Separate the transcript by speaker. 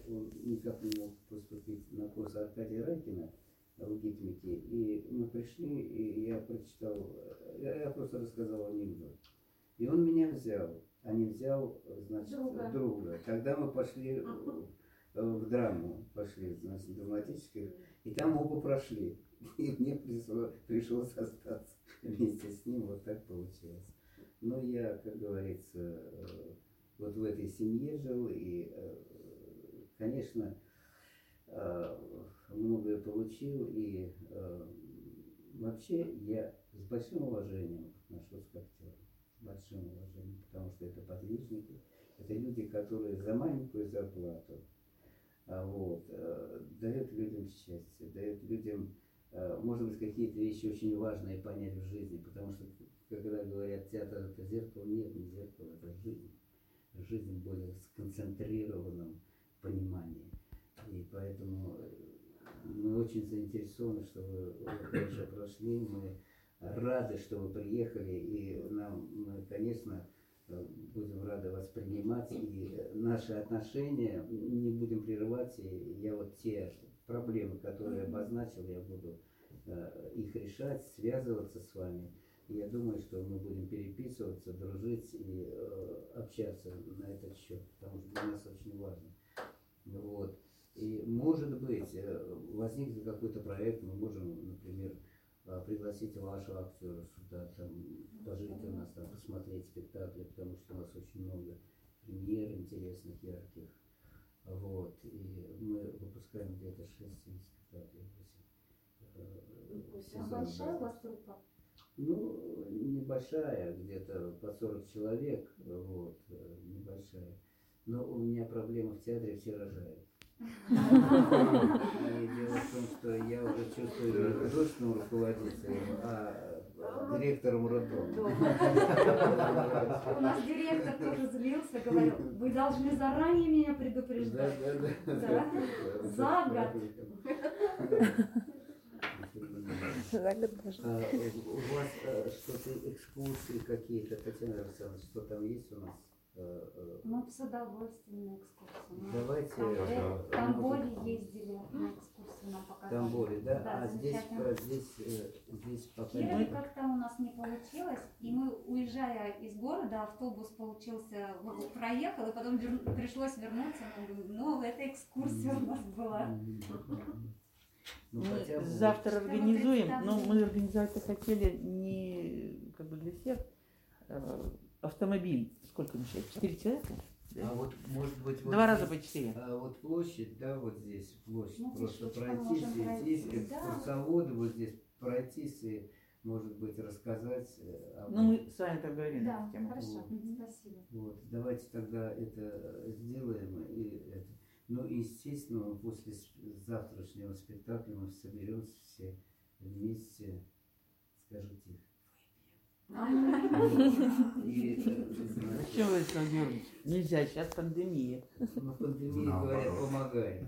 Speaker 1: он никак не мог поступить на курс Аркадия Райкина в Гитмике. И мы пришли, и я прочитал, я просто рассказал анекдот. И он меня взял, а не взял, значит, друга. Тогда мы пошли в драму, пошли, значит, драматическую, и там оба прошли. И мне пришлось остаться вместе с ним, вот так получилось. Но я, как говорится, вот в этой семье жил, и, конечно, многое получил, и вообще я с большим уважением отношусь к актерам, с большим уважением, потому что это подвижники, это люди, которые за маленькую зарплату вот, дают людям счастье, дают людям, может быть, какие-то вещи очень важные понять в жизни, потому что, когда говорят, театр это зеркало, нет, не зеркало, это жизнь. Жизнь в более сконцентрированном понимании. И поэтому мы очень заинтересованы, что вы уже прошли, мы рады, что вы приехали, и мы, конечно, будем рады вас принимать, и наши отношения не будем прерывать, и я вот те проблемы, которые обозначил, я буду их решать, связываться с вами. И я думаю, что мы будем переписываться, дружить и общаться на этот счет, потому что для нас очень важно. Вот. И может быть, возникнет какой-то проект, мы можем, например, пригласить вашего актера сюда, там, пожить у нас, там, посмотреть спектакли, потому что у нас очень много премьер интересных, ярких. Вот. И мы выпускаем где-то 6-7 спектаклей.
Speaker 2: А большая у вас труппа?
Speaker 1: Ну, небольшая, где-то по 40 человек, вот, небольшая. Но у меня проблема в театре, все рожают. И дело в том, что я уже чувствую не художественным руководителем, а директором роддома.
Speaker 2: У нас директор тоже злился, говорил, вы должны заранее меня предупреждать.
Speaker 1: Да.
Speaker 2: За год.
Speaker 1: У вас что-то, экскурсии какие-то, Татьяна Александровна, что там есть у нас?
Speaker 2: Мы с удовольствием на экскурсию.
Speaker 1: Давайте.
Speaker 2: В Тамбове ездили на экскурсию, нам показали.
Speaker 1: В Тамбове, да?
Speaker 2: Да,
Speaker 1: А
Speaker 2: замечательно.
Speaker 1: здесь
Speaker 2: В
Speaker 1: пока
Speaker 2: Кирове
Speaker 1: нет.
Speaker 2: как-то у нас не получилось, и мы, уезжая из города, автобус получился, проехал, и потом пришлось вернуться. Ну, эта экскурсия у нас была.
Speaker 1: Ну,
Speaker 3: Мы завтра организуем, но мы организовать хотели не как бы для всех. Автомобиль, сколько мы сейчас? 4 человека? Да?
Speaker 1: А вот, может быть, вот
Speaker 3: 2 раза
Speaker 1: здесь,
Speaker 3: по 4.
Speaker 1: А вот площадь, да, вот здесь площадь,
Speaker 2: Ну,
Speaker 1: просто
Speaker 2: пешочком
Speaker 1: пройтись,
Speaker 2: можем
Speaker 1: и
Speaker 2: пройти,
Speaker 1: здесь
Speaker 2: да.
Speaker 1: экскурсоводы, вот здесь пройтись и, может быть, рассказать об
Speaker 3: Ну, мы с вами так говорили на
Speaker 2: Да,
Speaker 3: эту тему.
Speaker 2: хорошо,
Speaker 1: Вот.
Speaker 2: спасибо.
Speaker 1: Вот, давайте тогда это сделаем. И это. Ну, естественно, после завтрашнего спектакля мы соберемся все вместе, скажите, и,
Speaker 3: Зачем вы это говорите? Нельзя, сейчас пандемия.
Speaker 1: ну, пандемия, говорят, помогает.